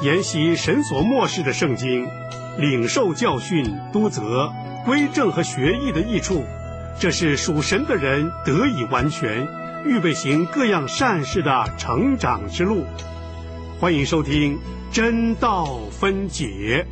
研习神所默示的圣经，领受教训、督责、归正和学艺的益处，这是属神的人得以完全，预备行各样善事的成长之路。欢迎收听真道分解。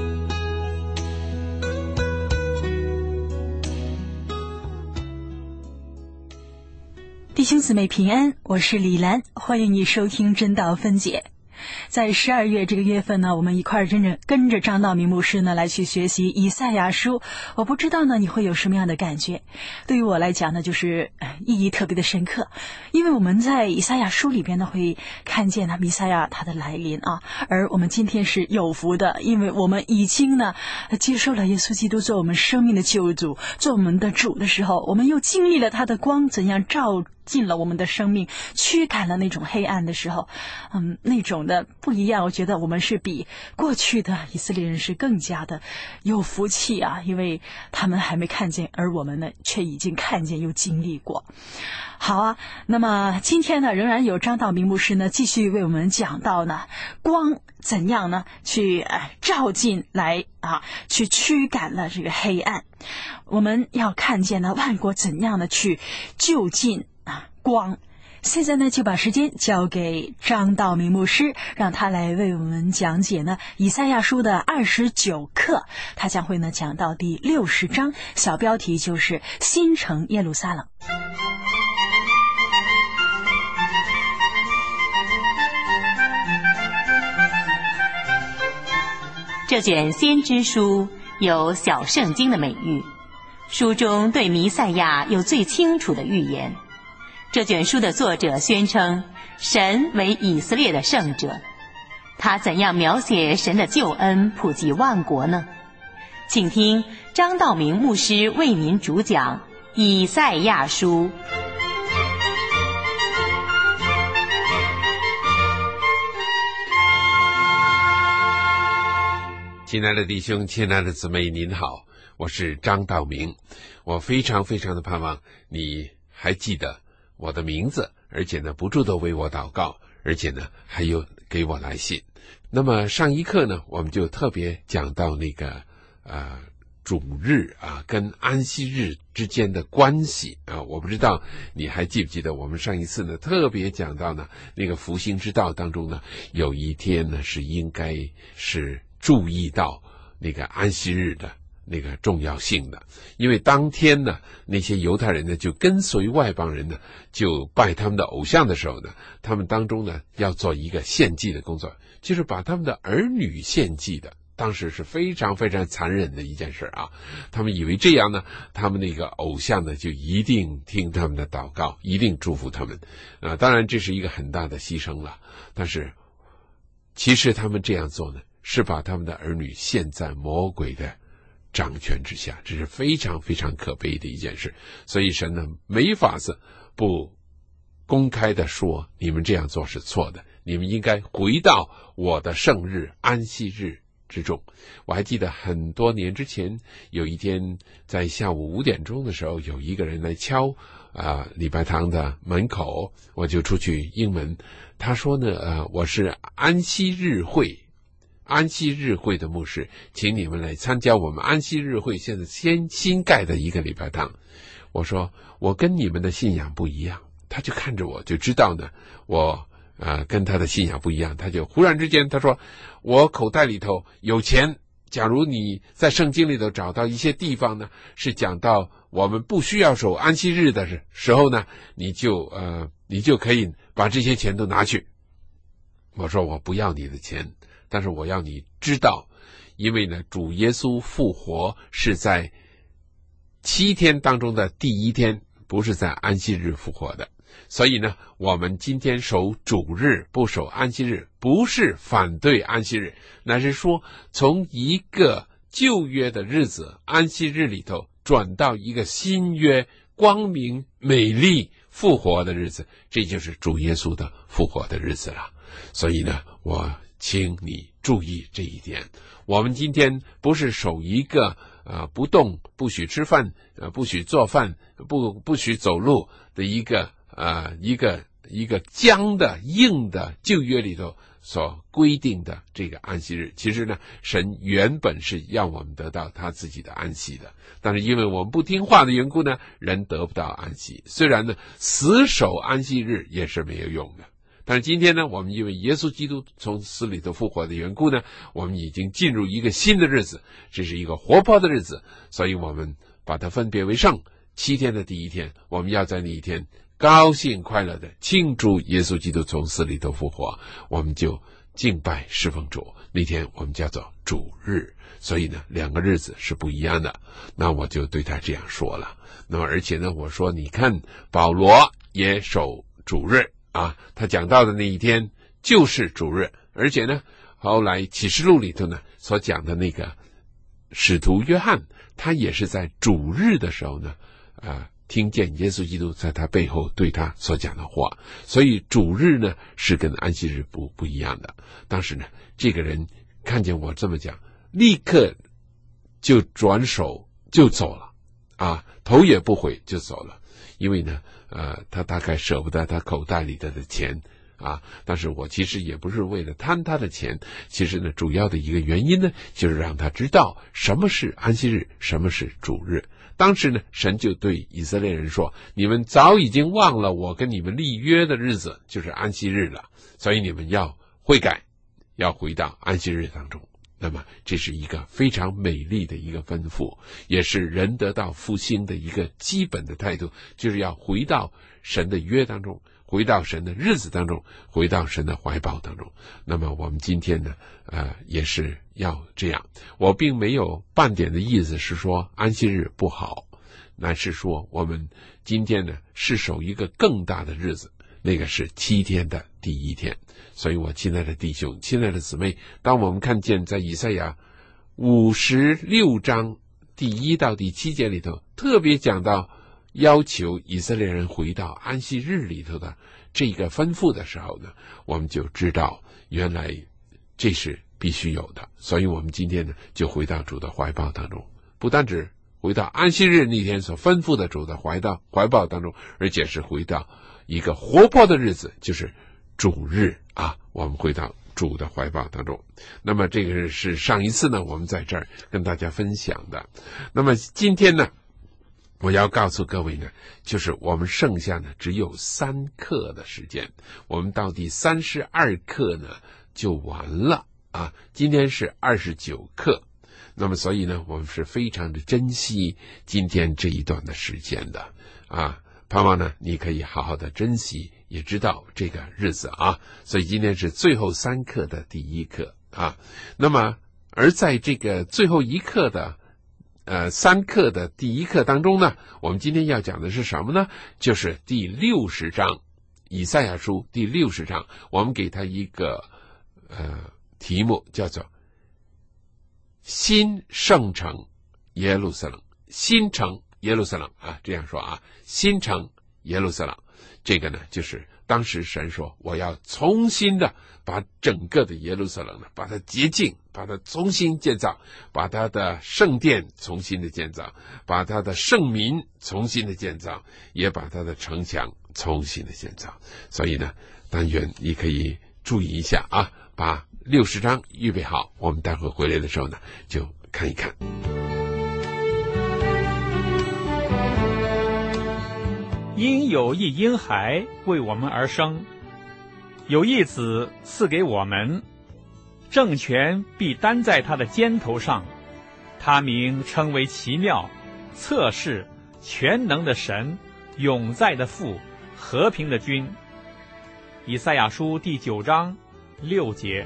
弟兄姊妹平安，我是李兰，欢迎你收听真道分解。在12月这个月份呢，我们一块跟着张道明牧师呢来去学习以赛亚书。我不知道呢你会有什么样的感觉？对于我来讲呢，就是意义特别的深刻，因为我们在以赛亚书里边呢会看见弥赛亚他的来临啊。而我们今天是有福的，因为我们已经呢接受了耶稣基督做我们生命的救主，做我们的主的时候，我们又经历了他的光怎样照进了我们的生命，驱赶了那种黑暗的时候，那种的不一样。我觉得我们是比过去的以色列人是更加的有福气啊，因为他们还没看见，而我们呢却已经看见又经历过。好啊，那么今天呢，仍然有张道明牧师呢继续为我们讲到呢，光怎样呢去照进来啊，去驱赶了这个黑暗。我们要看见呢，万国怎样的去就近光。现在呢，就把时间交给张道明牧师，让他来为我们讲解呢以赛亚书的29课，他将会呢讲到第60章，小标题就是新城耶路撒冷。 这卷先知书有小圣经的美誉，书中对弥赛亚有最清楚的预言。这卷书的作者宣称神为以色列的圣者，他怎样描写神的救恩普及万国呢？请听张道明牧师为您主讲以赛亚书。 亲爱的弟兄，亲爱的姊妹，您好，我是张道明。我非常非常的盼望你还记得我的名字，而且呢不住地为我祷告，而且呢还有给我来信。那么上一课呢，我们就特别讲到那个主日啊跟安息日之间的关系啊。我不知道你还记不记得，我们上一次呢特别讲到呢那个复兴之道当中呢，有一天呢是应该是注意到那个安息日的那个重要性的。因为当天呢，那些犹太人呢就跟随外邦人呢就拜他们的偶像的时候呢，他们当中呢要做一个献祭的工作，就是把他们的儿女献祭的。当时是非常非常残忍的一件事啊！他们以为这样呢，他们那个偶像呢就一定听他们的祷告，一定祝福他们。当然这是一个很大的牺牲了，但是其实他们这样做呢，是把他们的儿女陷在魔鬼的掌权之下，这是非常非常可悲的一件事。所以神呢没法子不公开的说，你们这样做是错的，你们应该回到我的圣日安息日之中。我还记得很多年之前，有一天在下午5点钟的时候，有一个人来敲礼拜堂的门口，我就出去应门。他说呢我是安息日会的牧师，请你们来参加我们安息日会现在新盖的一个礼拜堂。我说我跟你们的信仰不一样。他就看着我就知道呢我跟他的信仰不一样。他就忽然之间他说，我口袋里头有钱，假如你在圣经里头找到一些地方呢是讲到我们不需要守安息日的时候呢，你就可以把这些钱都拿去。我说我不要你的钱，但是我要你知道，因为呢主耶稣复活是在7天当中的第1天，不是在安息日复活的。所以呢我们今天守主日不守安息日，不是反对安息日，乃是说从一个旧约的日子安息日里头转到一个新约光明美丽复活的日子，这就是主耶稣的复活的日子了。所以呢我请你注意这一点。我们今天不是守一个不动，不许吃饭，不许做饭，不许走路的一个僵的硬的旧约里头所规定的这个安息日。其实呢，神原本是要我们得到他自己的安息的，但是因为我们不听话的缘故呢，人得不到安息。虽然呢，死守安息日也是没有用的，但是今天呢，我们因为耶稣基督从死里头复活的缘故呢，我们已经进入一个新的日子，这是一个活泼的日子，所以我们把它分别为圣。7天的第一天，我们要在那一天高兴快乐的庆祝耶稣基督从死里头复活，我们就敬拜侍奉主。那天我们叫做主日，所以呢2个日子是不一样的。那我就对他这样说了。那么而且呢，我说你看保罗也守主日啊，他讲到的那一天就是主日。而且呢，后来启示录里头呢所讲的那个使徒约翰，他也是在主日的时候呢听见耶稣基督在他背后对他所讲的话。所以主日呢是跟安息日不一样的。当时呢，这个人看见我这么讲，立刻就转手就走了啊，头也不回就走了。因为呢他大概舍不得他口袋里的钱啊，但是我其实也不是为了贪他的钱，其实呢主要的一个原因呢，就是让他知道什么是安息日，什么是主日。当时呢，神就对以色列人说，你们早已经忘了我跟你们立约的日子，就是安息日了，所以你们要悔改，要回到安息日当中。那么这是一个非常美丽的一个吩咐，也是人得到复兴的一个基本的态度，就是要回到神的约当中，回到神的日子当中，回到神的怀抱当中。那么我们今天呢也是要这样。我并没有半点的意思是说安息日不好，乃是说我们今天呢是守一个更大的日子，那个是7天的第一天。所以我亲爱的弟兄，亲爱的姊妹，当我们看见在以赛亚56章第1到第7节里头特别讲到要求以色列人回到安息日里头的这个吩咐的时候呢，我们就知道原来这是必须有的。所以我们今天呢就回到主的怀抱当中，不单只回到安息日那天所吩咐的主的怀抱当中，而且是回到一个活泼的日子，就是主日啊，我们回到主的怀抱当中。那么这个是上一次呢我们在这儿跟大家分享的。那么今天呢我要告诉各位呢，就是我们剩下呢只有3课的时间，我们到第32课呢就完了啊。今天是29课，那么所以呢我们是非常的珍惜今天这一段的时间的啊，盼望呢你可以好好的珍惜，也知道这个日子啊。所以今天是最后3课的第1课啊。那么而在这个最后1课的3课的第1课当中呢，我们今天要讲的是什么呢？就是第60章，以赛亚书第60章，我们给它一个题目叫做新圣城耶路撒冷。新城耶路撒冷啊，这样说啊，新城耶路撒冷。这个呢就是当时神说，我要重新的把整个的耶路撒冷呢把它洁净，把它重新建造，把它的圣殿重新的建造，把它的圣民重新的建造，也把它的城墙重新的建造。所以呢，但愿你可以注意一下啊，把60章预备好，我们待会回来的时候呢就看一看。 因有一婴孩为我们而生，有一子赐给我们，政权必担在他的肩头上，他名称为奇妙、策士、全能的神、永在的父、和平的君。以赛亚书第9章6节。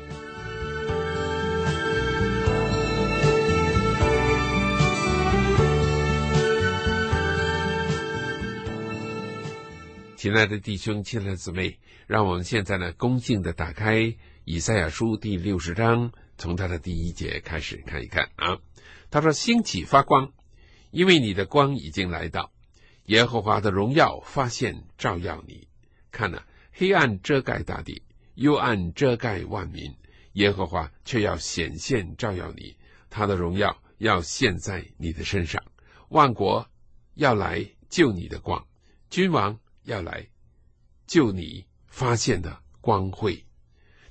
亲爱的弟兄，亲爱的姊妹，让我们现在呢恭敬的打开以赛亚书第60章，从他的第1节开始看一看啊。他说，兴起发光，因为你的光已经来到，耶和华的荣耀发现照耀你。看哪，黑暗遮盖大地，幽暗遮盖万民，耶和华却要显现照耀你，他的荣耀要现在你的身上。万国要来救你的光，君王要来救你发现的光辉。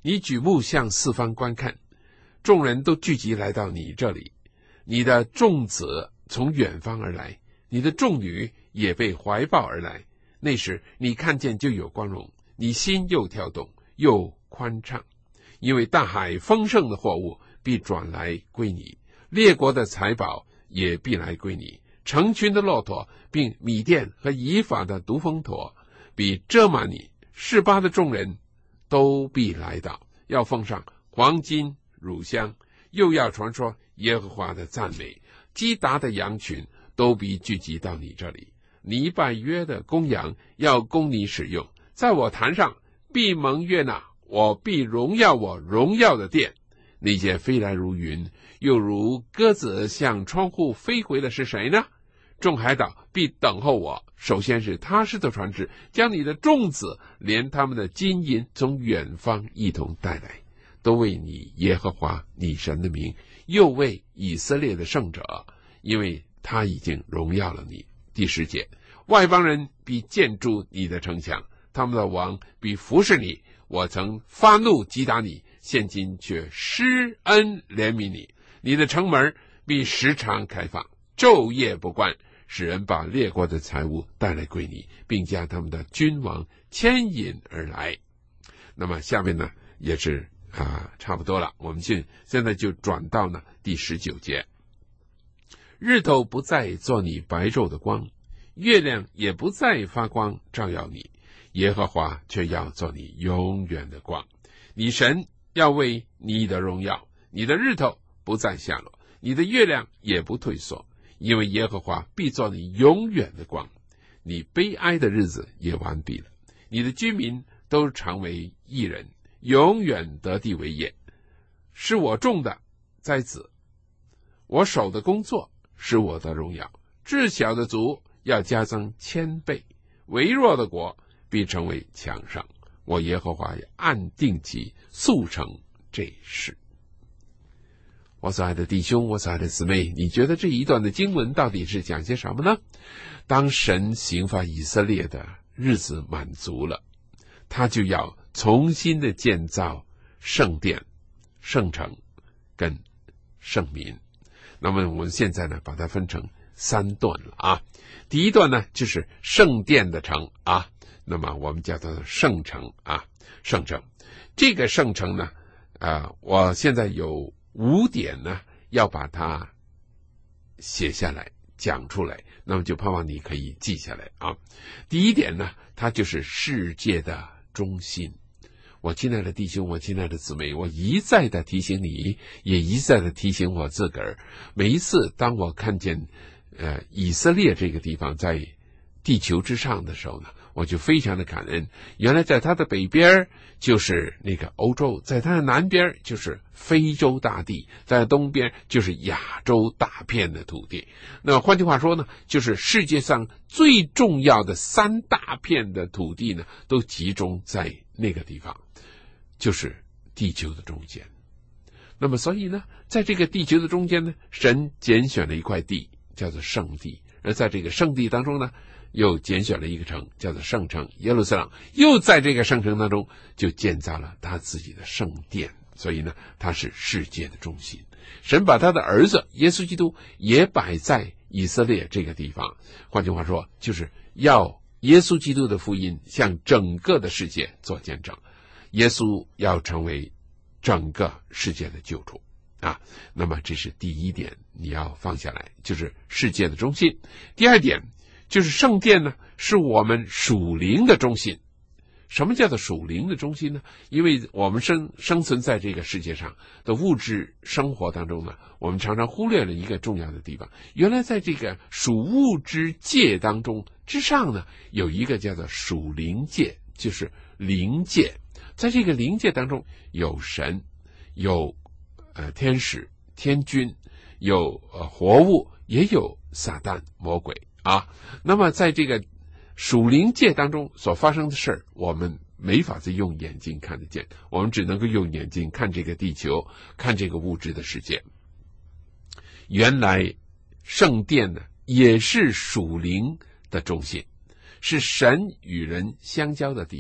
你举目向四方观看，众人都聚集来到你这里，你的众子从远方而来，你的众女也被怀抱而来。那时你看见就有光荣，你心又跳动又宽畅，因为大海丰盛的货物必转来归你，列国的财宝也必来归你，成群的骆驼并米甸和以法的独峰驼比遮满你，示巴的众人都必来到，要奉上黄金乳香，又要传说耶和华的赞美。基达的羊群都必聚集到你这里，你拜约的公羊要供你使用，在我坛上必蒙悦纳，我必荣耀我荣耀的殿。那些飞来如云又如鸽子向窗户飞回的是谁呢？众海岛必等候我，首先是他施的船只，将你的众子连他们的金银从远方一同带来，都为你耶和华你神的名，又为以色列的圣者，因为他已经荣耀了你。第10节，外邦人必建筑你的城墙，他们的王必服侍你。我曾发怒击打你，现今却施恩怜悯你。你的城门必时常开放，昼夜不关，使人把列国的财物带来归你，并将他们的君王牵引而来。那么下面呢也是差不多了，我们现在就转到呢第19节。日头不再做你白昼的光，月亮也不再发光照耀你，耶和华却要做你永远的光。你神要为你的荣耀，你的日头不再下落，你的月亮也不退缩，因为耶和华必做你永远的光。你悲哀的日子也完毕了，你的居民都常为义人，永远得地为业。是我种的栽子，我手的工作是我的荣耀。至小的族要加增1000倍，微弱的国必成为强盛。我耶和华也按定期速成这事。我所爱的弟兄，我所爱的姊妹，你觉得这一段的经文到底是讲些什么呢？当神刑罚以色列的日子满足了，他就要重新的建造圣殿、圣城跟圣民。那么我们现在呢把它分成3段了啊。第一段呢就是圣殿的城啊，那么我们叫它圣城啊，圣城。这个圣城呢我现在有5点呢要把它写下来讲出来，那么就盼望你可以记下来啊。第一点呢，它就是世界的中心。我亲爱的弟兄，我亲爱的姊妹，我一再的提醒你，也一再的提醒我自个儿。每一次当我看见以色列这个地方在地球之上的时候呢，我就非常的感恩。原来在它的北边就是那个欧洲，在它的南边就是非洲大地，在东边就是亚洲大片的土地。那换句话说呢，就是世界上最重要的3大片的土地呢，都集中在那个地方，就是地球的中间。那么所以呢，在这个地球的中间呢，神拣选了一块地叫做圣地，而在这个圣地当中呢，又拣选了一个城叫做圣城耶路撒冷，又在这个圣城当中就建造了他自己的圣殿。所以呢，他是世界的中心。神把他的儿子耶稣基督也摆在以色列这个地方，换句话说，就是要耶稣基督的福音向整个的世界做见证，耶稣要成为整个世界的救主啊。那么这是第一点，你要放下来，就是世界的中心。第二点就是圣殿呢，是我们属灵的中心。什么叫做属灵的中心呢？因为我们生存在这个世界上的物质生活当中呢，我们常常忽略了一个重要的地方。原来在这个属物质界当中之上呢，有一个叫做属灵界，就是灵界。在这个灵界当中，有神，有天使、天君，有活物，也有撒旦、魔鬼啊。那么在这个属灵界当中所发生的事儿，我们没法子用眼睛看得见，我们只能够用眼睛看这个地球，看这个物质的世界。原来圣殿呢，也是属灵的中心，是神与人相交的地方，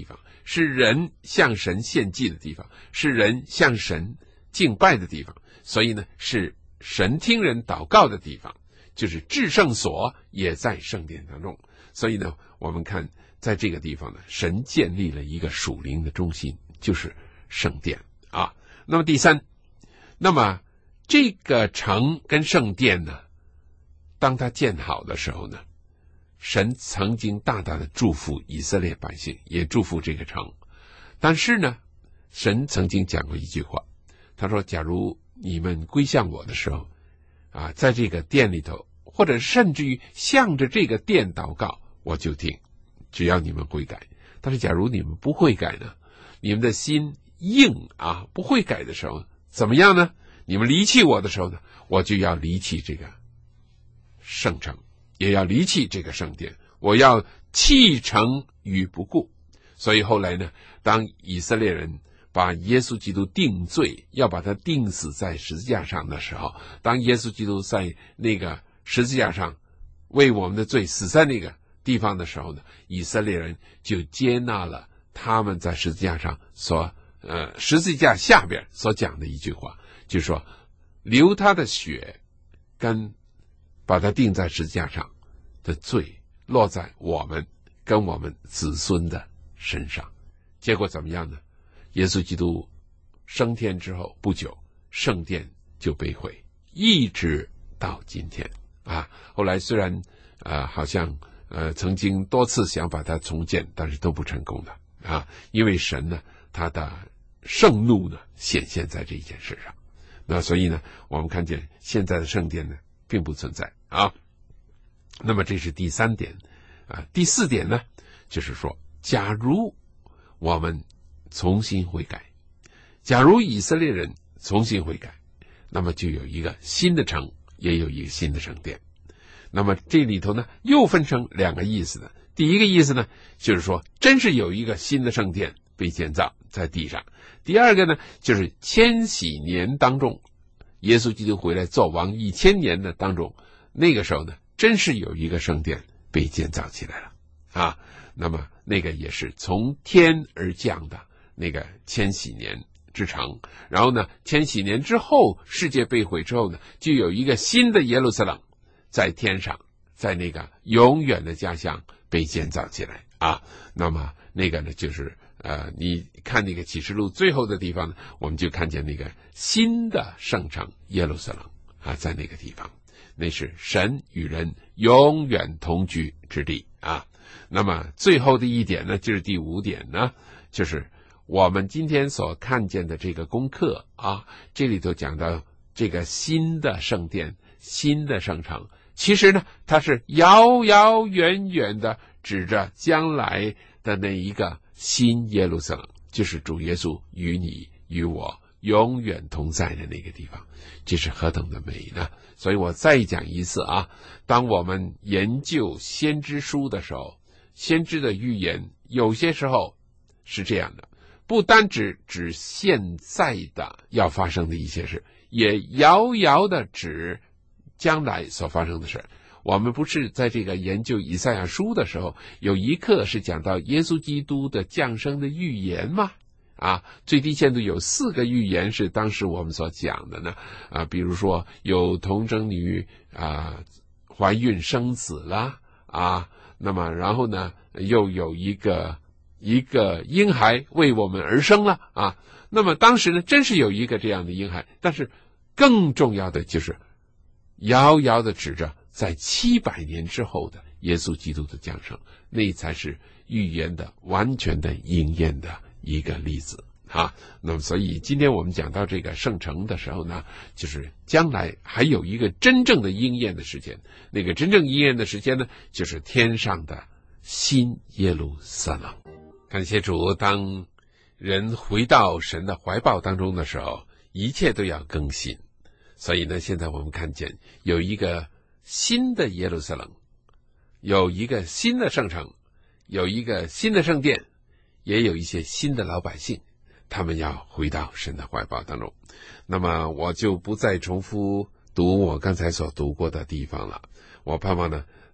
是人向神献祭的地方，是人向神敬拜的地方，所以呢是神听人祷告的地方，就是至圣所也在圣殿当中。所以呢我们看在这个地方呢，神建立了一个属灵的中心，就是圣殿啊。那么第三，那么这个城跟圣殿呢，当它建好的时候呢，神曾经大大的祝福以色列百姓，也祝福这个城。但是呢，神曾经讲过一句话，他说假如你们归向我的时候啊，在这个殿里头，或者甚至于向着这个殿祷告，我就听，只要你们悔改。但是假如你们不悔改呢，你们的心硬啊，不悔改的时候怎么样呢？你们离弃我的时候呢，我就要离弃这个圣城，也要离弃这个圣殿，我要弃城于不顾。所以后来呢，当以色列人把耶稣基督定罪，要把他钉死在十字架上的时候，当耶稣基督在那个十字架上为我们的罪死在那个地方的时候呢，以色列人就接纳了他们在十字架上十字架下边所讲的一句话，就是说流他的血跟把他钉在十字架上的罪落在我们跟我们子孙的身上。结果怎么样呢？耶稣基督升天之后不久，圣殿就被毁，一直到今天啊。后来虽然好像曾经多次想把它重建，但是都不成功的啊，因为神呢他的盛怒呢显现在这一件事上。那所以呢我们看见现在的圣殿呢并不存在啊。那么这是第三点啊。第四点呢，就是说假如我们重新悔改，假如以色列人重新悔改，那么就有一个新的城，也有一个新的圣殿。那么这里头呢又分成两个意思的。第一个意思呢，就是说真是有一个新的圣殿被建造在地上。第二个呢，就是千禧年当中，耶稣基督回来做王1000年的当中，那个时候呢真是有一个圣殿被建造起来了啊。那么那个也是从天而降的那个千禧年之城。然后呢千禧年之后，世界被毁之后呢，就有一个新的耶路撒冷在天上，在那个永远的家乡被建造起来啊。那么那个呢就是你看那个启示录最后的地方呢，我们就看见那个新的圣城耶路撒冷啊，在那个地方，那是神与人永远同居之地啊。那么最后的一点呢，就是第5点呢，就是我们今天所看见的这个功课啊，这里头讲到这个新的圣殿、新的圣城，其实呢它是遥遥远远的指着将来的那一个新耶路撒冷，就是主耶稣与你与我永远同在的那个地方。这是何等的美呢？所以我再讲一次啊，当我们研究先知书的时候，先知的预言有些时候是这样的，不单指现在的要发生的一些事，也遥遥的指将来所发生的事。我们不是在这个研究以赛亚书的时候，有一课是讲到耶稣基督的降生的预言吗？啊，最低限度有4个预言是当时我们所讲的呢。啊，比如说有童贞女怀孕生子啦啊，那么然后呢又有一个婴孩为我们而生了啊。那么当时呢真是有一个这样的婴孩，但是更重要的就是遥遥的指着在700年之后的耶稣基督的降生，那才是预言的完全的应验的一个例子啊。那么所以今天我们讲到这个圣城的时候呢，就是将来还有一个真正的应验的时间，那个真正应验的时间呢，就是天上的新耶路撒冷。感谢主，当人回到神的怀抱当中的时候，一切都要更新。所以呢现在我们看见有一个新的耶路撒冷，有一个新的圣城，有一个新的圣殿，也有一些新的老百姓，他们要回到神的怀抱当中。那么我就不再重复读我刚才所读过的地方了，我盼望呢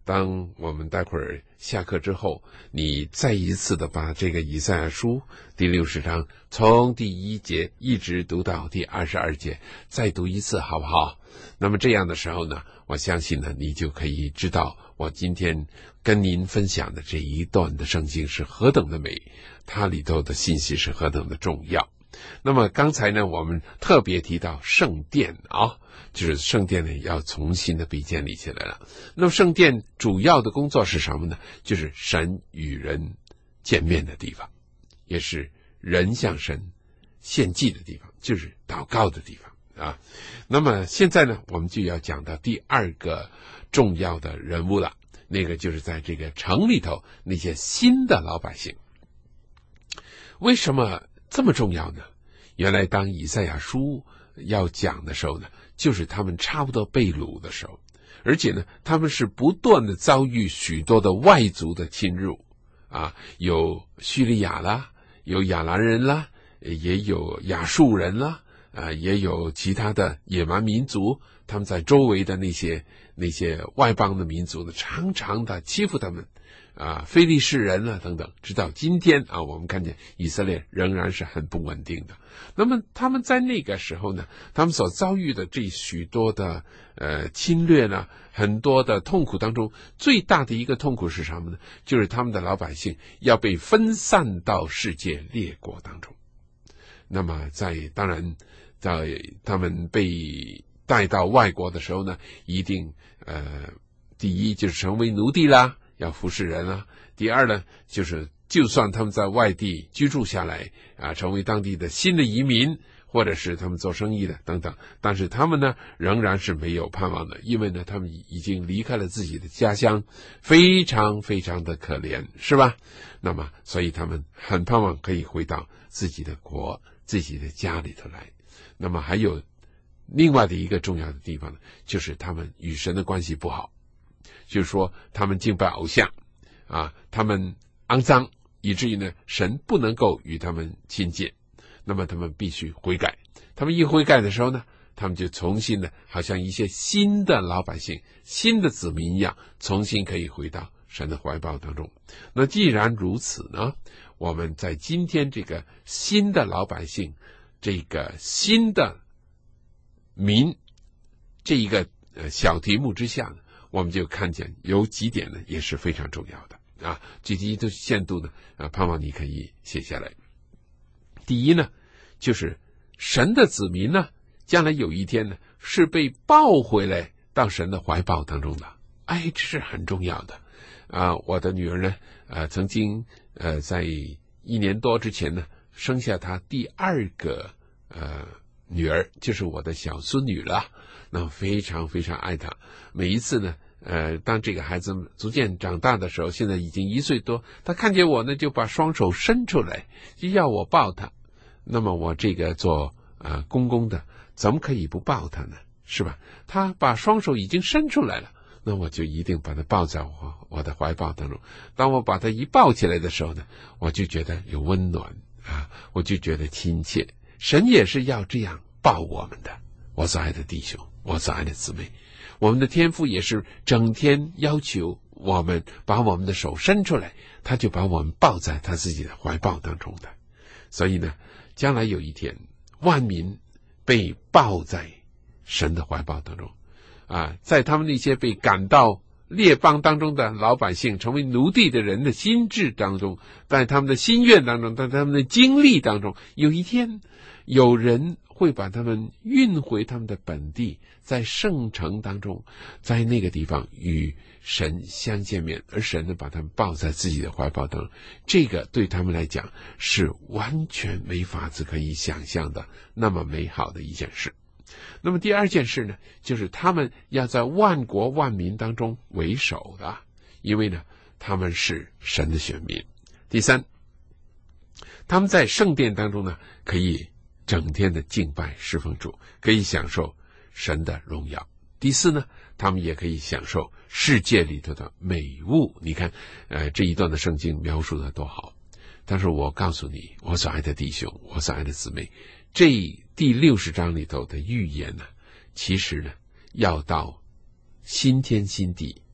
当我们待会儿下课之后，你再一次的把这个以赛亚书第60章从第1节一直读到第22节，再读一次好不好？那么这样的时候呢，我相信呢，你就可以知道我今天跟您分享的这一段的圣经是何等的美，它里头的信息是何等的重要。那么刚才呢，我们特别提到圣殿啊，就是圣殿呢要重新的被建立起来了。那么圣殿主要的工作是什么呢？就是神与人见面的地方，也是人向神献祭的地方，就是祷告的地方啊。那么现在呢，我们就要讲到第2个重要的人物了，那个就是在这个城里头那些新的老百姓。为什么这么重要呢？原来当以赛亚书要讲的时候呢，就是他们差不多被掳的时候，而且呢，他们是不断的遭遇许多的外族的侵入啊，有叙利亚啦，有亚兰人啦，也有亚述人啦，也有其他的野蛮民族，他们在周围的那些外邦的民族呢，常常的欺负他们非利士人啊等等，直到今天啊，我们看见以色列仍然是很不稳定的。那么他们在那个时候呢，他们所遭遇的这许多的侵略呢，很多的痛苦当中，最大的一个痛苦是什么呢？就是他们的老百姓要被分散到世界列国当中。那么当然在他们被带到外国的时候呢，一定第一就是成为奴隶啦，要服侍人啊。第二呢，就是就算他们在外地居住下来成为当地的新的移民，或者是他们做生意的等等，但是他们呢仍然是没有盼望的，因为呢他们已经离开了自己的家乡，非常非常的可怜，是吧？那么所以他们很盼望可以回到自己的国，自己的家里头来。那么还有另外的一个重要的地方呢，就是他们与神的关系不好，就是说他们敬拜偶像他们肮脏，以至于呢神不能够与他们亲近。那么他们必须悔改，他们一悔改的时候呢，他们就重新的好像一些新的老百姓，新的子民一样，重新可以回到神的怀抱当中。那既然如此呢，我们在今天这个新的老百姓，这个新的民这一个小题目之下呢，我们就看见有几点呢也是非常重要的具体的限度呢盼望你可以写下来。第一呢，就是神的子民呢，将来有一天呢是被抱回来到神的怀抱当中的。这是很重要的我的女儿呢曾经在1年多之前呢生下她第2个女儿，就是我的小孙女了。那非常非常爱她，每一次呢当这个孩子逐渐长大的时候，现在已经1岁多，她看见我呢就把双手伸出来，就要我抱她。那么我这个做公公的怎么可以不抱她呢？是吧？她把双手已经伸出来了，那我就一定把她抱在我的怀抱当中。当我把她一抱起来的时候呢，我就觉得有温暖我就觉得亲切。神也是要这样抱我们的，我所爱的弟兄，我所爱的姊妹。我们的天父也是整天要求我们把我们的手伸出来，他就把我们抱在他自己的怀抱当中的。所以呢，将来有一天万民被抱在神的怀抱当中在他们那些被赶到列邦当中的老百姓，成为奴隶的人的心智当中，在他们的心愿当中，在他们的经历当中，有一天有人会把他们运回他们的本地，在圣城当中，在那个地方与神相见面，而神呢把他们抱在自己的怀抱当中。这个对他们来讲是完全没法子可以想象的那么美好的一件事。那么第2件事呢，就是他们要在万国万民当中为首的，因为呢他们是神的选民。第3，他们在圣殿当中呢可以整天的敬拜侍奉主，可以享受神的荣耀。第4呢，他们也可以享受世界里头的美物。你看这一段的圣经描述的多好。但是我告诉你，我所爱的弟兄，我所爱的姊妹，这第60章里头的预言呢，其实呢要到新天新地，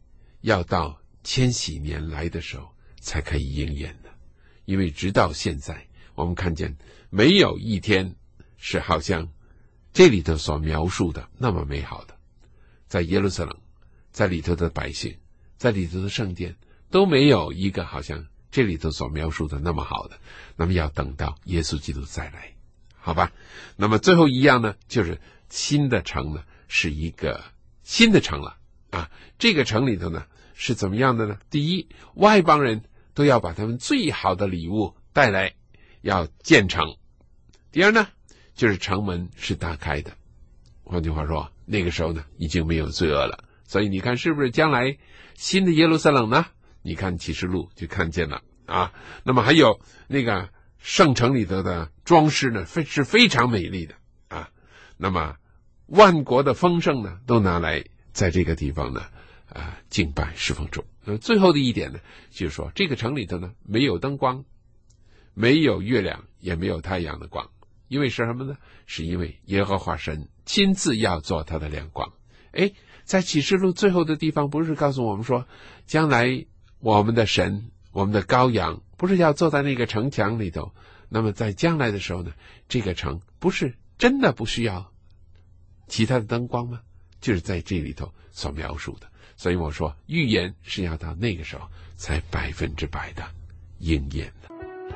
要到千禧年来的时候才可以应验的。因为直到现在，我们看见没有一天是好像这里头所描述的那么美好的。在耶路撒冷，在里头的百姓，在里头的圣殿，都没有一个好像这里头所描述的那么好的。那么要等到耶稣基督再来，好吧？那么最后一样呢，就是新的城呢，是一个新的城了啊。这个城里头呢是怎么样的呢？第一，外邦人都要把他们最好的礼物带来，要建城。第二呢，就是城门是打开的。换句话说，那个时候呢已经没有罪恶了。所以你看，是不是将来新的耶路撒冷呢？你看启示录就看见了啊。那么还有那个圣城里头的装饰呢，是非常美丽的啊。那么万国的丰盛呢，都拿来在这个地方呢敬拜侍奉主。最后的一点呢，就是说这个城里头呢没有灯光，没有月亮，也没有太阳的光。因为是什么呢？是因为耶和华神亲自要做他的亮光。在启示录最后的地方，不是告诉我们说，将来我们的神，我们的羔羊，不是要坐在那个城墙里头。那么在将来的时候呢，这个城不是真的不需要其他的灯光吗？就是在这里头所描述的。所以我说，预言是要到那个时候才100%的应验的。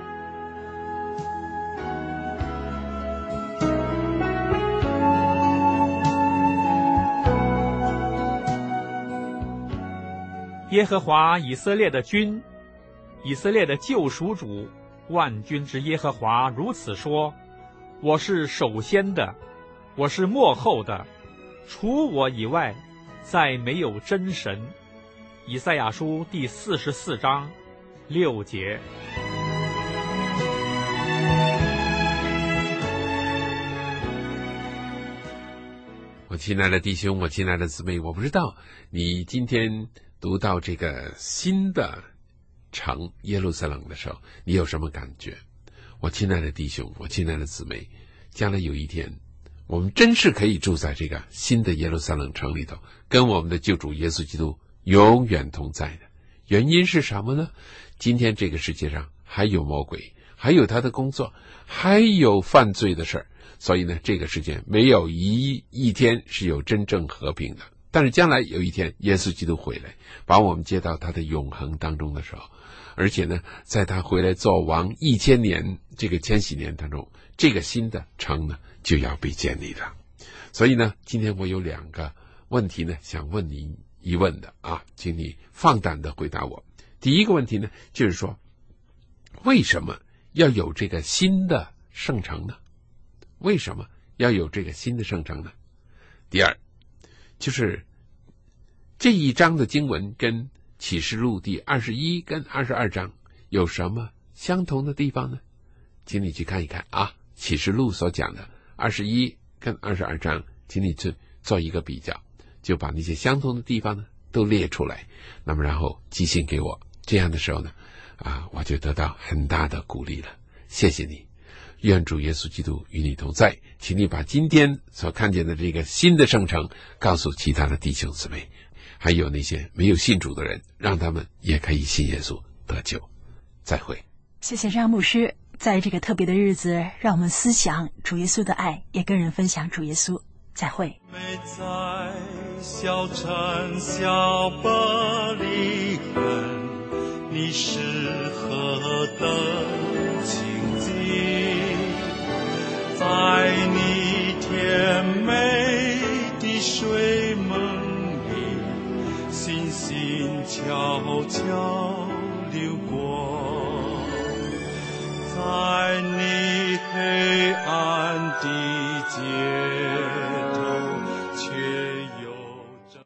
耶和华以色列的君，以色列的救赎主，万军之耶和华如此说：我是首先的，我是末后的，除我以外再没有真神。以赛亚书第44章6节。 我亲爱的弟兄，我亲爱的姊妹，我不知道你今天读到这个新的城耶路撒冷的时候，你有什么感觉？我亲爱的弟兄，我亲爱的姊妹，将来有一天，我们真是可以住在这个新的耶路撒冷城里头，跟我们的救主耶稣基督永远同在的。原因是什么呢？今天这个世界上还有魔鬼，还有他的工作，还有犯罪的事儿，所以呢，这个世界没有一天是有真正和平的。但是将来有一天，耶稣基督回来，把我们接到他的永恒当中的时候，而且呢，在他回来做王1000年这个千禧年当中，这个新的城呢就要被建立了。所以呢，今天我有2个问题呢想问你一问的啊，请你放胆的回答我。第一个问题呢，就是说，为什么要有这个新的圣城呢？为什么要有这个新的圣城呢？第二，就是这一章的经文跟启示录第21跟22章有什么相同的地方呢？请你去看一看啊，启示录所讲的21跟22章，请你去做一个比较，就把那些相同的地方呢都列出来，那么然后寄信给我，这样的时候呢我就得到很大的鼓励了。谢谢你，愿主耶稣基督与你同在。请你把今天所看见的这个新的圣城告诉其他的弟兄姊妹，还有那些没有信主的人，让他们也可以信耶稣得救。再会。 谢谢张牧师，在这个特别的日子，让我们思想主耶稣的爱，也跟人分享主耶稣。再会。 美在小城小伯利恒，你是何等清净，在你甜美的水梦里，星星悄悄流过，在你黑暗的街